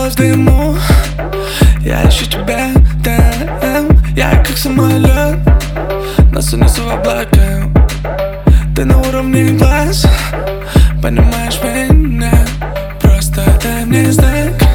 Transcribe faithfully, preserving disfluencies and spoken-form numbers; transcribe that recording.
в дыму. Я ищу тебя там. Я как самолет, нас унесу в облака. Ты на уровне глаз, понимаешь меня. Просто дай мне знак.